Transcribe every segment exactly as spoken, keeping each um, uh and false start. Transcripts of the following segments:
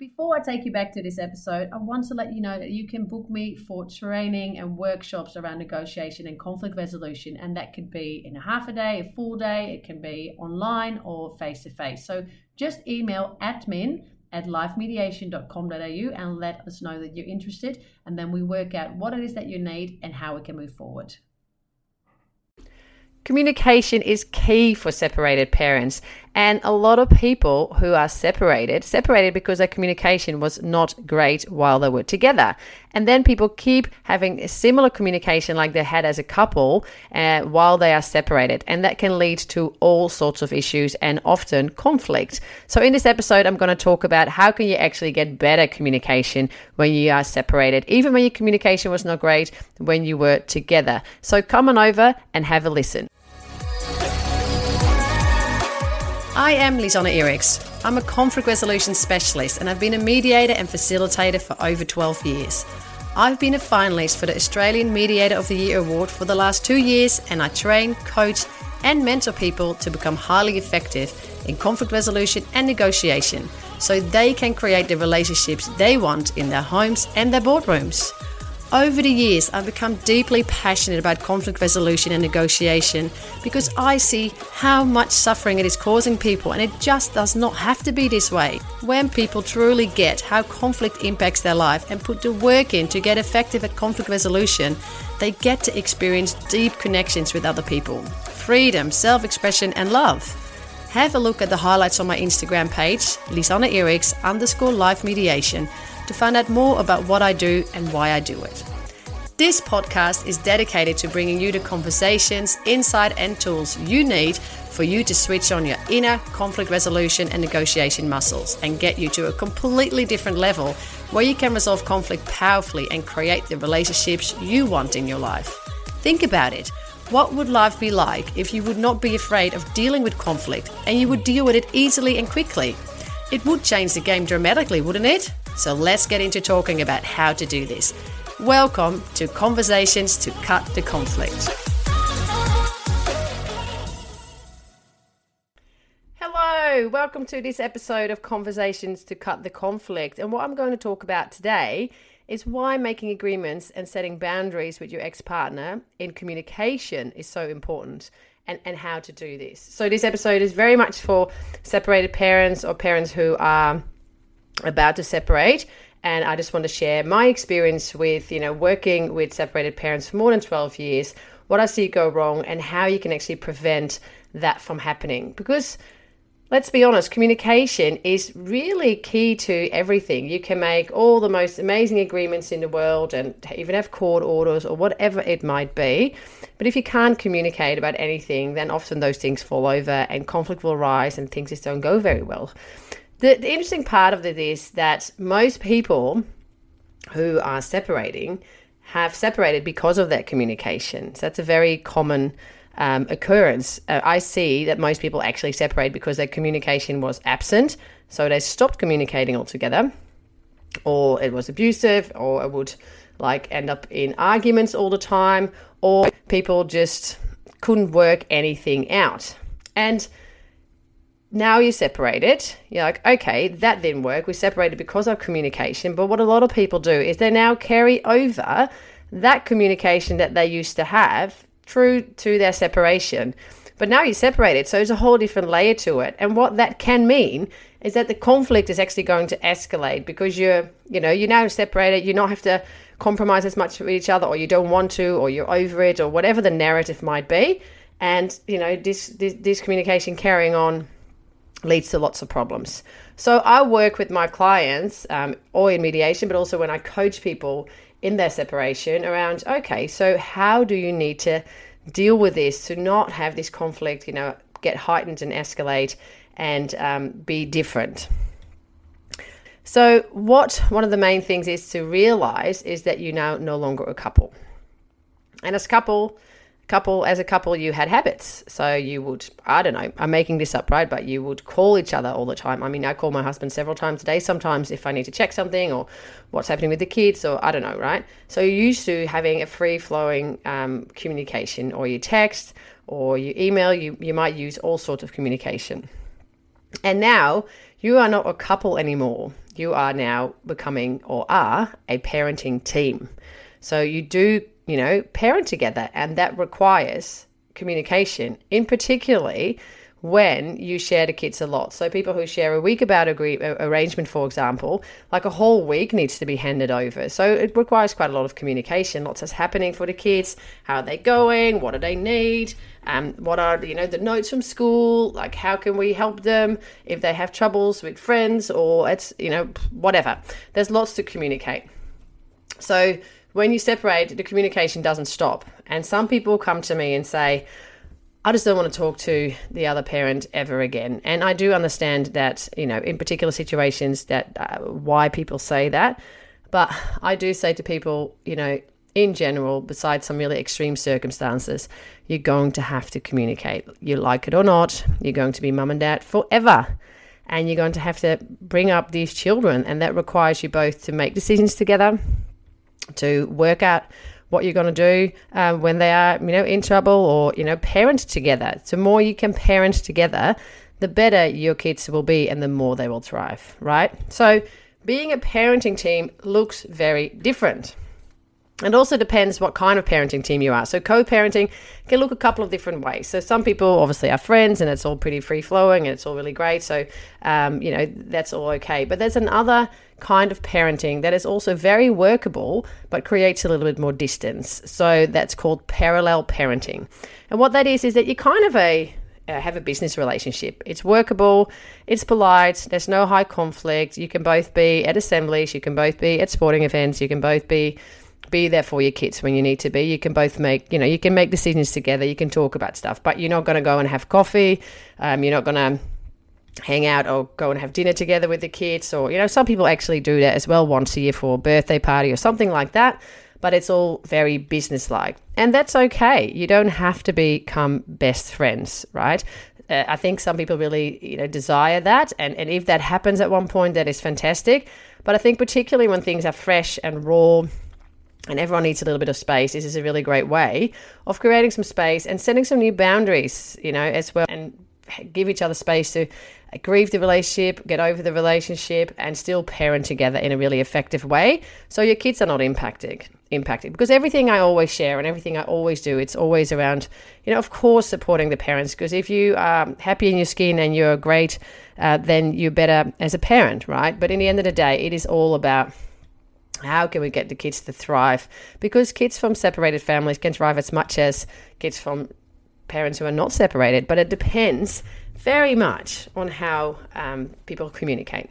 Before I take you back to this episode, I want to let you know that you can book me for training and workshops around negotiation and conflict resolution. And that could be in a half a day, a full day, it can be online or face-to-face. So just email admin at lifemediation dot com dot a u and let us know that you're interested. And then we work out what it is that you need and how we can move forward. Communication is key for separated parents, and a lot of people who are separated, separated because their communication was not great while they were together. And then people keep having a similar communication like they had as a couple uh, while they are separated. And that can lead to all sorts of issues and often conflict. So in this episode, I'm going to talk about how can you actually get better communication when you are separated, even when your communication was not great when you were together. So come on over and have a listen. I am Lisanne Eriks. I'm a conflict resolution specialist and I've been a mediator and facilitator for over twelve years. I've been a finalist for the Australian Mediator of the Year Award for the last two years and I train, coach and mentor people to become highly effective in conflict resolution and negotiation so they can create the relationships they want in their homes and their boardrooms. Over the years, I've become deeply passionate about conflict resolution and negotiation because I see how much suffering it is causing people, and it just does not have to be this way. When people truly get how conflict impacts their life and put the work in to get effective at conflict resolution, they get to experience deep connections with other people, freedom, self-expression and love. Have a look at the highlights on my Instagram page, Lisanne Eriks underscore life mediation, to find out more about what I do and why I do it. This podcast is dedicated to bringing you the conversations, insight and tools you need for you to switch on your inner conflict resolution and negotiation muscles and get you to a completely different level where you can resolve conflict powerfully and create the relationships you want in your life. Think about it. What would life be like if you would not be afraid of dealing with conflict and you would deal with it easily and quickly? It would change the game dramatically, wouldn't it? So let's get into talking about how to do this. Welcome to Conversations to Cut the Conflict. Hello, welcome to this episode of Conversations to Cut the Conflict. And what I'm going to talk about today is why making agreements and setting boundaries with your ex-partner in communication is so important. And, and how to do this. So this episode is very much for separated parents or parents who are about to separate. And I just want to share my experience with, you know, working with separated parents for more than twelve years, what I see go wrong and how you can actually prevent that from happening. Because let's be honest, communication is really key to everything. You can make all the most amazing agreements in the world and even have court orders or whatever it might be. But if you can't communicate about anything, then often those things fall over and conflict will rise and things just don't go very well. The, the interesting part of it is that most people who are separating have separated because of that communication. So that's a very common Um, occurrence. Uh, I see that most people actually separate because their communication was absent. So they stopped communicating altogether, or it was abusive, or it would like end up in arguments all the time, or people just couldn't work anything out. And now you're separated. You're like, okay, that didn't work. We separated because of communication. But what a lot of people do is they now carry over that communication that they used to have through to their separation. But now you're separated, so there's a whole different layer to it. And what that can mean is that the conflict is actually going to escalate because you're, you know, you're now separated. You don't have to compromise as much with each other, or you don't want to, or you're over it, or whatever the narrative might be. And, you know, this, this, this communication carrying on leads to lots of problems. So I work with my clients, um, or in mediation, but also when I coach people in their separation around, okay, so how do you need to deal with this to not have this conflict, you know, get heightened and escalate and um, be different? So what one of the main things is to realize is that you're now no longer a couple. And as couple, couple as a couple, you had habits. So you would, I don't know, I'm making this up, right? But you would call each other all the time. I mean, I call my husband several times a day, sometimes if I need to check something or what's happening with the kids, or I don't know, right? So you're used to having a free-flowing um, communication, or you text or you email, you, you might use all sorts of communication. And now You are not a couple anymore. You are now becoming or are a parenting team. So you do, you know, parent together, and that requires communication, in particularly when you share the kids a lot. So people who share a week about agree, arrangement, for example, like a whole week needs to be handed over. So it requires quite a lot of communication. Lots is happening for the kids. How are they going? What do they need? Um, what are, you know, the notes from school? Like, how can we help them if they have troubles with friends or it's, you know, whatever. There's lots to communicate. So when you separate, the communication doesn't stop. And some people come to me and say, I just don't want to talk to the other parent ever again. And I do understand that, you know, in particular situations that uh, why people say that. But I do say to people, you know, in general, besides some really extreme circumstances, you're going to have to communicate. You like it or not, you're going to be mum and dad forever. And you're going to have to bring up these children. And that requires you both to make decisions together, to work out what you're going to do uh, when they are, you know, in trouble, or, you know, parent together. The more you can parent together, the better your kids will be and the more they will thrive, right? So being a parenting team looks very different. It also depends what kind of parenting team you are. So co-parenting can look a couple of different ways. So some people obviously are friends and it's all pretty free-flowing and it's all really great. So, um, you know, that's all okay. But there's another kind of parenting that is also very workable but creates a little bit more distance. So that's called parallel parenting. And what that is is that you kind of a uh, have a business relationship. It's workable, it's polite, there's no high conflict. You can both be at assemblies, you can both be at sporting events, you can both be be there for your kids when you need to be. You can both make, you know, you can make decisions together. You can talk about stuff, but you're not going to go and have coffee. Um, you're not going to hang out or go and have dinner together with the kids. Or, you know, some people actually do that as well once a year for a birthday party or something like that. But it's all very business-like. And that's okay. You don't have to become best friends, right? Uh, I think some people really, you know, desire that. And, and if that happens at one point, that is fantastic. But I think particularly when things are fresh and raw, and everyone needs a little bit of space, this is a really great way of creating some space and setting some new boundaries, you know, as well, and give each other space to grieve the relationship, get over the relationship, and still parent together in a really effective way. So your kids are not impacted, impacted. Because everything I always share and everything I always do, it's always around, you know, of course, supporting the parents. Because if you are happy in your skin and you're great, uh, then you're better as a parent, right? But in the end of the day, it is all about how can we get the kids to thrive? Because kids from separated families can thrive as much as kids from parents who are not separated, but it depends very much on how um, people communicate.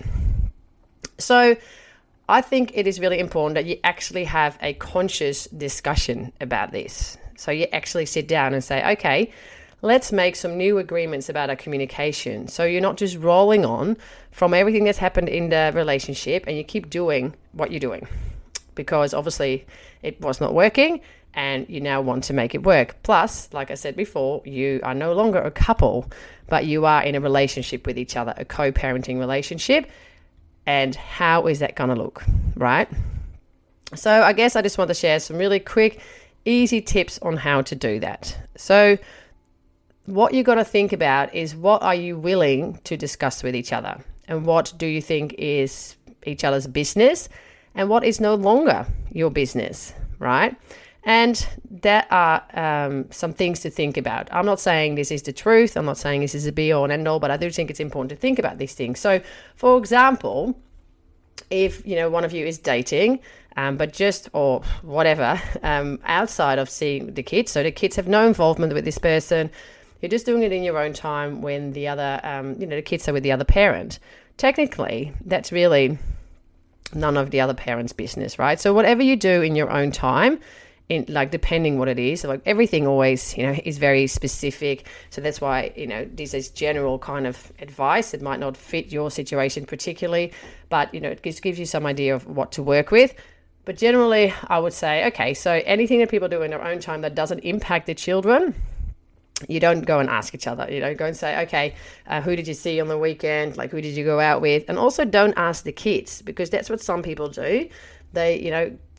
So I think it is really important that you actually have a conscious discussion about this. So you actually sit down and say, okay, let's make some new agreements about our communication. So you're not just rolling on from everything that's happened in the relationship and you keep doing what you're doing, because obviously it was not working and you now want to make it work. Plus, like I said before, you are no longer a couple, but you are in a relationship with each other, a co-parenting relationship. And how is that going to look, right? So I guess I just want to share some really quick, easy tips on how to do that. So what you've got to think about is, what are you willing to discuss with each other? And what do you think is each other's business? And what is no longer your business, right? And there are um, some things to think about. I'm not saying this is the truth. I'm not saying this is a be all and end all, but I do think it's important to think about these things. So, for example, if, you know, one of you is dating, um, but just, or whatever, um, outside of seeing the kids, so the kids have no involvement with this person, you're just doing it in your own time when the other, um, you know, the kids are with the other parent. Technically, that's really none of the other parent's business, right? So whatever you do in your own time, in like depending what it is, like everything always, you know, is very specific. So that's why, you know, this is general kind of advice. It might not fit your situation particularly, but, you know, it just gives you some idea of what to work with. But generally, I would say, okay, so anything that people do in their own time that doesn't impact the children, you don't go and ask each other. You don't go and say, okay, uh, who did you see on the weekend? Like, who did you go out with? And also don't ask the kids, because that's what some people do. They, you know,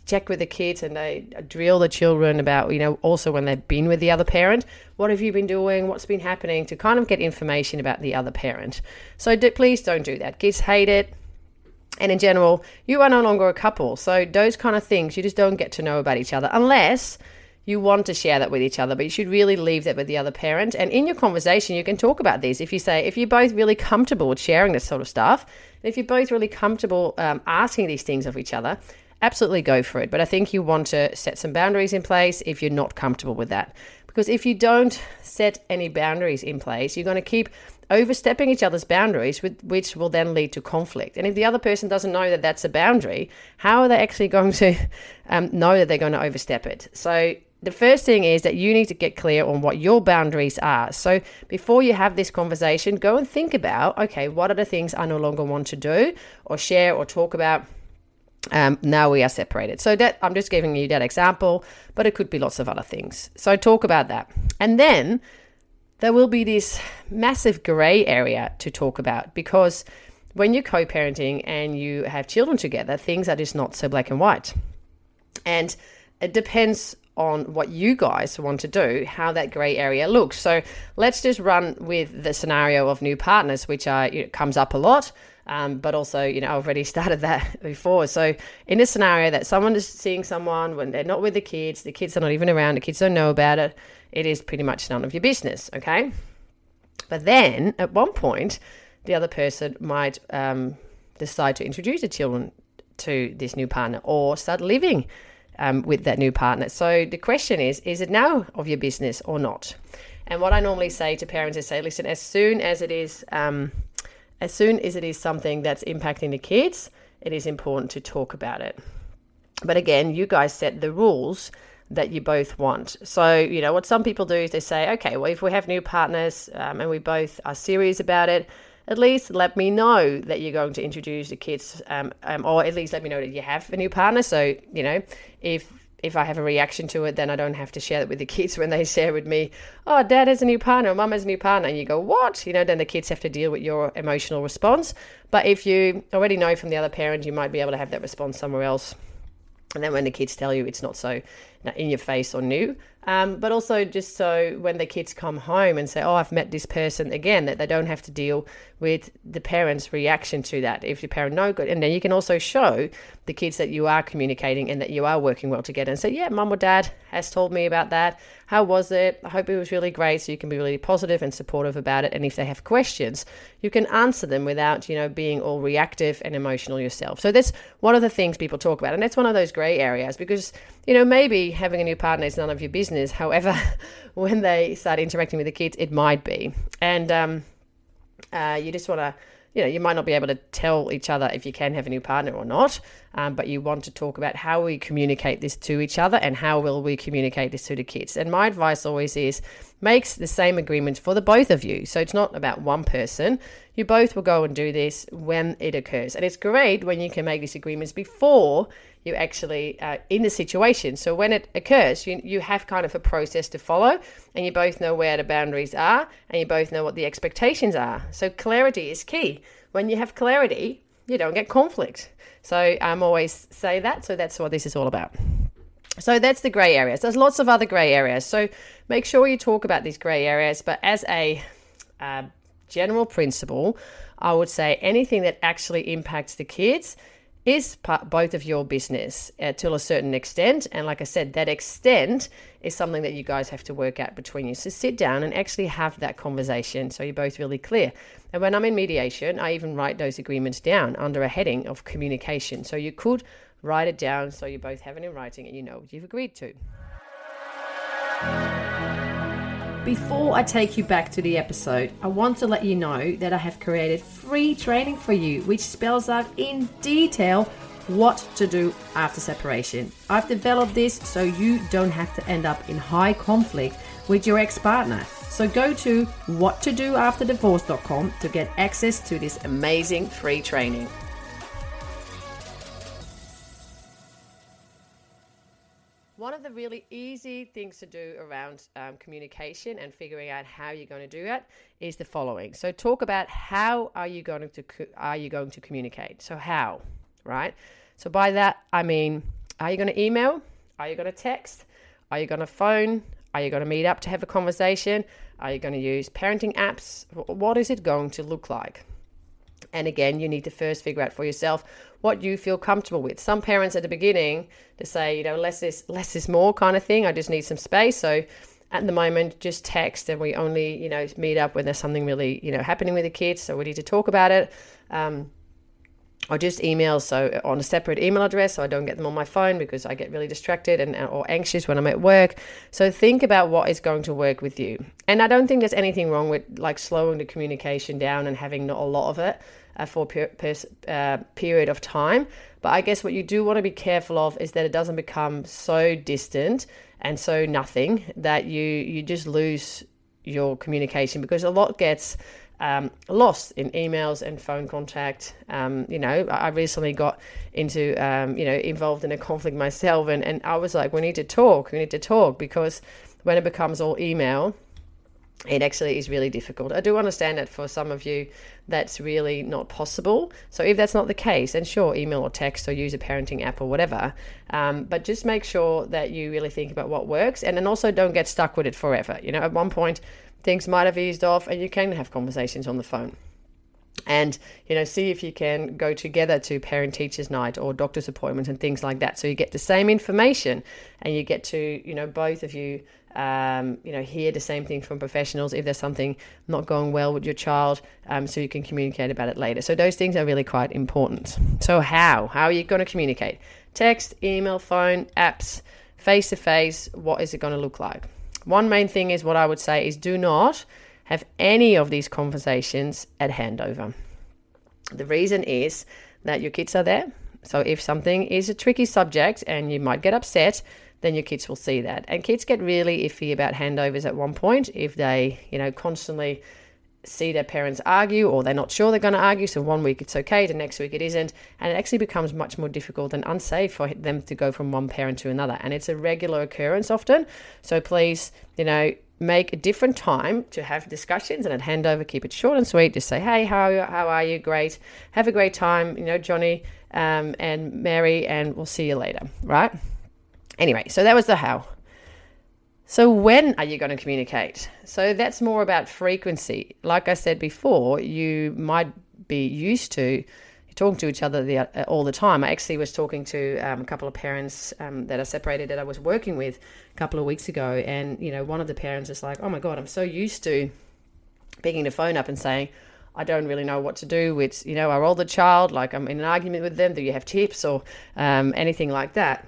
check with the kids and they drill the children about, you know, also when they've been with the other parent, what have you been doing? What's been happening, to kind of get information about the other parent. So do, please don't do that. Kids hate it. And in general, you are no longer a couple. So those kind of things, you just don't get to know about each other unless you want to share that with each other, but you should really leave that with the other parent. And in your conversation, you can talk about this. If you say, if you're both really comfortable with sharing this sort of stuff, if you're both really comfortable um, asking these things of each other, absolutely go for it. But I think you want to set some boundaries in place if you're not comfortable with that. Because if you don't set any boundaries in place, you're going to keep overstepping each other's boundaries, which will then lead to conflict. And if the other person doesn't know that that's a boundary, how are they actually going to um, know that they're going to overstep it? So the first thing is that you need to get clear on what your boundaries are. So before you have this conversation, go and think about, okay, what are the things I no longer want to do or share or talk about? Um, now we are separated. So that I'm just giving you that example, but it could be lots of other things. So talk about that. And then there will be this massive gray area to talk about, because when you're co-parenting and you have children together, things are just not so black and white. And it depends on what you guys want to do, how that gray area looks. So let's just run with the scenario of new partners, which are, you know, comes up a lot. Um, but also, you know, I've already started that before. So in a scenario that someone is seeing someone when they're not with the kids, the kids are not even around, the kids don't know about it, it is pretty much none of your business, okay? But then at one point, the other person might um, decide to introduce the children to this new partner or start living um, with that new partner. So the question is, is it now of your business or not? And what I normally say to parents is say, listen, as soon as it is... Um, As soon as it is something that's impacting the kids, it is important to talk about it. But again, you guys set the rules that you both want. So, you know, what some people do is they say, okay, well, if we have new partners um, and we both are serious about it, at least let me know that you're going to introduce the kids, um, um, or at least let me know that you have a new partner. So, you know, if If I have a reaction to it, then I don't have to share it with the kids when they share with me, oh, dad has a new partner, or mum has a new partner. And you go, what? You know, then the kids have to deal with your emotional response. But if you already know from the other parent, you might be able to have that response somewhere else. And then when the kids tell you, it's not so in your face or new. Um, but also just so when the kids come home and say, oh, I've met this person again, that they don't have to deal with the parent's reaction to that. If your parent no good, and then you can also show the kids that you are communicating and that you are working well together and say, yeah, mum or dad has told me about that. How was it? I hope it was really great. So you can be really positive and supportive about it. And if they have questions, you can answer them without, you know, being all reactive and emotional yourself. So that's one of the things people talk about. And that's one of those gray areas because, you know, maybe having a new partner is none of your business. However, when they start interacting with the kids, it might be. And um, uh, you just want to, you know, you might not be able to tell each other if you can have a new partner or not, um, but you want to talk about how we communicate this to each other and how will we communicate this to the kids. And my advice always is makes the same agreement for the both of you. So it's not about one person. You both will go and do this when it occurs. And it's great when you can make these agreements before you actually uh, in the situation. So when it occurs, you, you have kind of a process to follow and you both know where the boundaries are and you both know what the expectations are. So clarity is key. When you have clarity, you don't get conflict. So I'm always say that. So that's what this is all about. So that's the gray areas. There's lots of other gray areas. So make sure you talk about these gray areas. But as a uh, general principle, I would say anything that actually impacts the kids is part, both of your business uh, to a certain extent. And like I said, that extent is something that you guys have to work out between you. So sit down and actually have that conversation so you're both really clear. And when I'm in mediation, I even write those agreements down under a heading of communication. So you could write it down so you both have it in writing and you know what you've agreed to. Before I take you back to the episode, I want to let you know that I have created free training for you, which spells out in detail what to do after separation. I've developed this so you don't have to end up in high conflict with your ex-partner. So go to what to do after divorce dot com to get access to this amazing free training. One of the really easy things to do around um, communication and figuring out how you're going to do it is the following. So talk about how are you going to are you going to communicate? So how, right? So by that I mean Are you going to email? Are you going to text? Are you going to phone? Are you going to meet up to have a conversation? Are you going to use parenting apps? What is it going to look like? And again, you need to first figure out for yourself what you feel comfortable with. Some parents at the beginning, to say, you know, less is less is more kind of thing. I just need some space. So at the moment, just text, and we only, you know, meet up when there's something really, you know, happening with the kids. So we need to talk about it. Um, or just email, so on a separate email address, so I don't get them on my phone because I get really distracted and or anxious when I'm at work. So think about what is going to work with you. And I don't think there's anything wrong with like slowing the communication down and having not a lot of it uh, for a per, per, uh, period of time. But I guess what you do want to be careful of is that it doesn't become so distant and so nothing that you you just lose your communication, because a lot gets Um, lost in emails and phone contact. Um, you know, I recently got into, um, you know, involved in a conflict myself, and, and I was like, we need to talk, we need to talk, because when it becomes all email, it actually is really difficult. I do understand that for some of you, that's really not possible. So if that's not the case, then sure, email or text or use a parenting app or whatever. Um, but just make sure that you really think about what works, and then also don't get stuck with it forever. You know, at one point, things might have eased off and you can have conversations on the phone. And, you know, see if you can go together to parent-teachers night or doctor's appointments and things like that. So you get the same information and you get to, you know, both of you, um, you know, hear the same thing from professionals if there's something not going well with your child, um, so you can communicate about it later. So those things are really quite important. So how? How are you going to communicate? Text, email, phone, apps, face-to-face, what is it going to look like? One main thing is what I would say is do not have any of these conversations at handover. The reason is that your kids are there. So if something is a tricky subject and you might get upset, then your kids will see that. And kids get really iffy about handovers at one point if they, you know, constantly see their parents argue, or they're not sure they're going to argue. So one week it's okay, the next week it isn't. And it actually becomes much more difficult and unsafe for them to go from one parent to another. And it's a regular occurrence often. So please, you know, make a different time to have discussions, and at handover, keep it short and sweet. Just say, hey, how are you? How are you? Great. Have a great time, you know, Johnny um, and Mary, and we'll see you later, right? Anyway, so that was the how. So when are you going to communicate? So that's more about frequency. Like I said before, you might be used to talking to each other the, uh, all the time. I actually was talking to um, a couple of parents um, that are separated that I was working with a couple of weeks ago. And, you know, one of the parents is like, oh my God, I'm so used to picking the phone up and saying, I don't really know what to do with, you know, our older child. Like, I'm in an argument with them. Do you have tips or um, anything like that?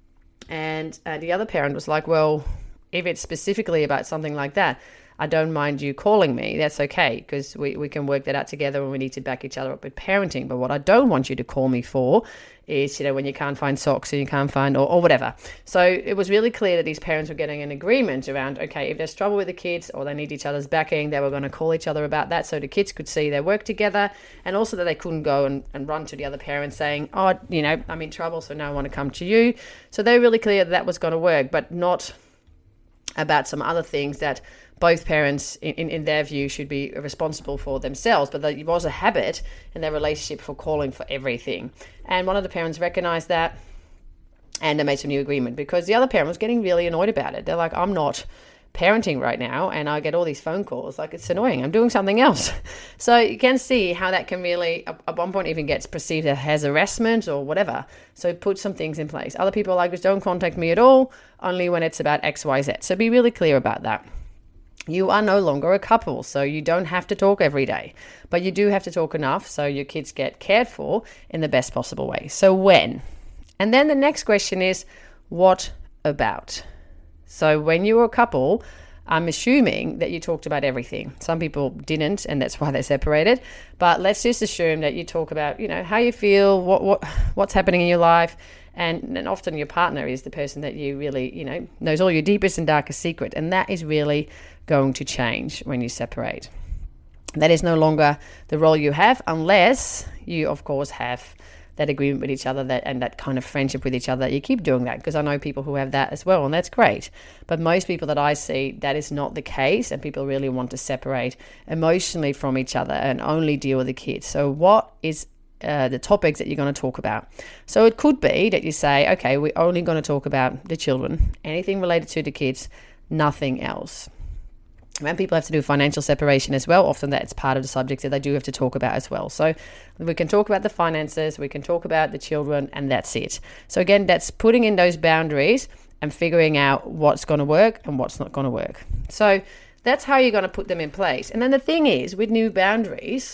And uh, the other parent was like, well, if it's specifically about something like that, I don't mind you calling me. That's okay, because we, we can work that out together when we need to back each other up with parenting. But what I don't want you to call me for is, you know, when you can't find socks or you can't find or, or whatever. So it was really clear that these parents were getting an agreement around, okay, if there's trouble with the kids or they need each other's backing, they were going to call each other about that so the kids could see their work together, and also that they couldn't go and, and run to the other parent saying, oh, you know, I'm in trouble, so now I want to come to you. So they were really clear that that was going to work, but not about some other things that both parents, in, in, in their view, should be responsible for themselves. But there was a habit in their relationship for calling for everything. And one of the parents recognized that, and they made some new agreement, because the other parent was getting really annoyed about it. They're like, I'm not parenting right now, and I get all these phone calls. Like, it's annoying. I'm doing something else. So you can see how that can really, at one point, even gets perceived as harassment or whatever. So put some things in place. Other people are like, just don't contact me at all, only when it's about X, Y, Z. So be really clear about that. You are no longer a couple, so you don't have to talk every day, but you do have to talk enough so your kids get cared for in the best possible way. So when? And then the next question is, what about? So when you were a couple, I'm assuming that you talked about everything. Some people didn't, and that's why they separated. But let's just assume that you talk about, you know, how you feel, what what what's happening in your life. And, and often your partner is the person that you really, you know, knows all your deepest and darkest secret. And that is really going to change when you separate. That is no longer the role you have, unless you, of course, have that agreement with each other, that and that kind of friendship with each other, that you keep doing that, because I know people who have that as well, and that's great. But most people that I see, that is not the case, and people really want to separate emotionally from each other and only deal with the kids. So what is uh, the topics that you're going to talk about. So it could be that you say, okay, we're only going to talk about the children, anything related to the kids, nothing else. When people have to do financial separation as well, often that's part of the subject that they do have to talk about as well. So we can talk about the finances, we can talk about the children, and that's it. So again, that's putting in those boundaries and figuring out what's going to work and what's not going to work. So that's how you're going to put them in place. And then the thing is, with new boundaries,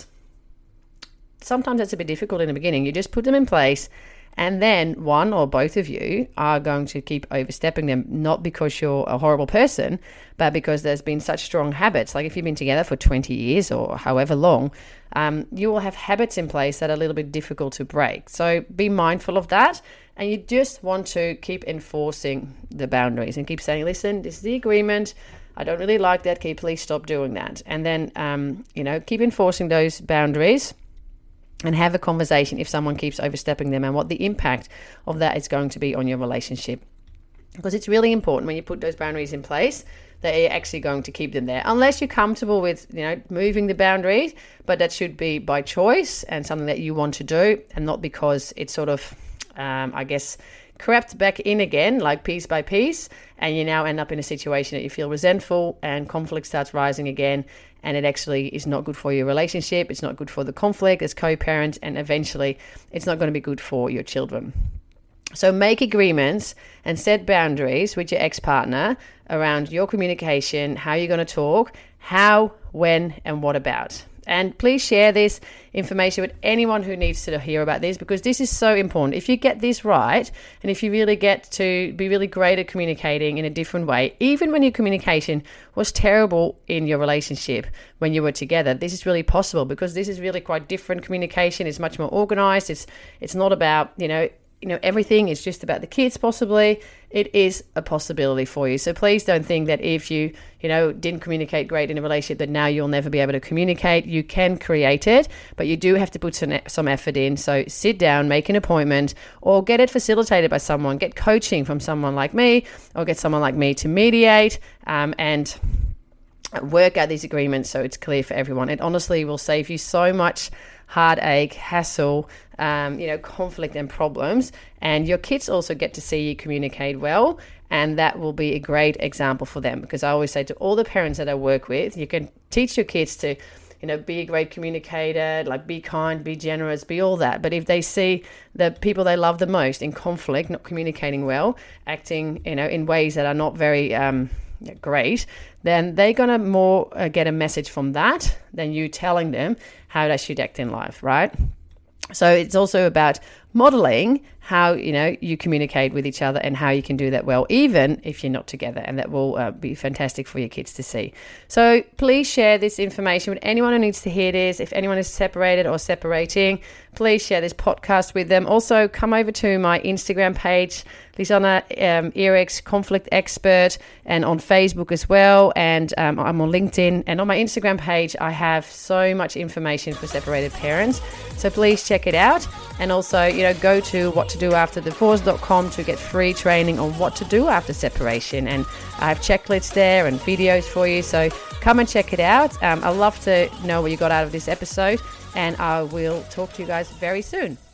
sometimes it's a bit difficult in the beginning. You just put them in place, and then one or both of you are going to keep overstepping them, not because you're a horrible person, but because there's been such strong habits. Like if you've been together for twenty years or however long, um, you will have habits in place that are a little bit difficult to break. So be mindful of that. And you just want to keep enforcing the boundaries and keep saying, listen, this is the agreement. I don't really like that. Can you please stop doing that? And then, um, you know, keep enforcing those boundaries and have a conversation if someone keeps overstepping them and what the impact of that is going to be on your relationship. Because it's really important when you put those boundaries in place that you're actually going to keep them there. Unless you're comfortable with, you know, moving the boundaries, but that should be by choice and something that you want to do and not because it's sort of, um, I guess, crept back in again, like piece by piece, and you now end up in a situation that you feel resentful and conflict starts rising again, and it actually is not good for your relationship, it's not good for the conflict as co-parent, and eventually it's not going to be good for your children. So make agreements and set boundaries with your ex-partner around your communication, how you're going to talk, how, when, and what about. And please share this information with anyone who needs to hear about this, because this is so important. If you get this right, and if you really get to be really great at communicating in a different way, even when your communication was terrible in your relationship when you were together, this is really possible, because this is really quite different communication. It's much more organized. It's it's not about, you know, you know, everything is just about the kids possibly. It is a possibility for you. So please don't think that if you, you know, didn't communicate great in a relationship that now you'll never be able to communicate. You can create it, but you do have to put some, some effort in. So sit down, make an appointment, or get it facilitated by someone. Get coaching from someone like me, or get someone like me to mediate um, and work out these agreements so it's clear for everyone. It honestly will save you so much heartache, hassle, um, you know, conflict and problems. And your kids also get to see you communicate well, and that will be a great example for them. Because I always say to all the parents that I work with, you can teach your kids to, you know, be a great communicator, like be kind, be generous, be all that. But if they see the people they love the most in conflict, not communicating well, acting, you know, in ways that are not very um, great, then they're going to more uh, get a message from that than you telling them how they should act in life, right? So it's also about modeling how, you know, you communicate with each other and how you can do that well, even if you're not together, and that will uh, be fantastic for your kids to see. So please share this information with anyone who needs to hear this. If anyone is separated or separating, please share this podcast with them. Also, come over to my Instagram page, Lisanna um, Eriks, Conflict Expert, and on Facebook as well. And um, I'm on LinkedIn. And on my Instagram page, I have so much information for separated parents. So please check it out. And also, you know, go to what to do after divorce dot com to get free training on what to do after separation. And I have checklists there and videos for you. So come and check it out. Um, I'd love to know what you got out of this episode. And I will talk to you guys very soon.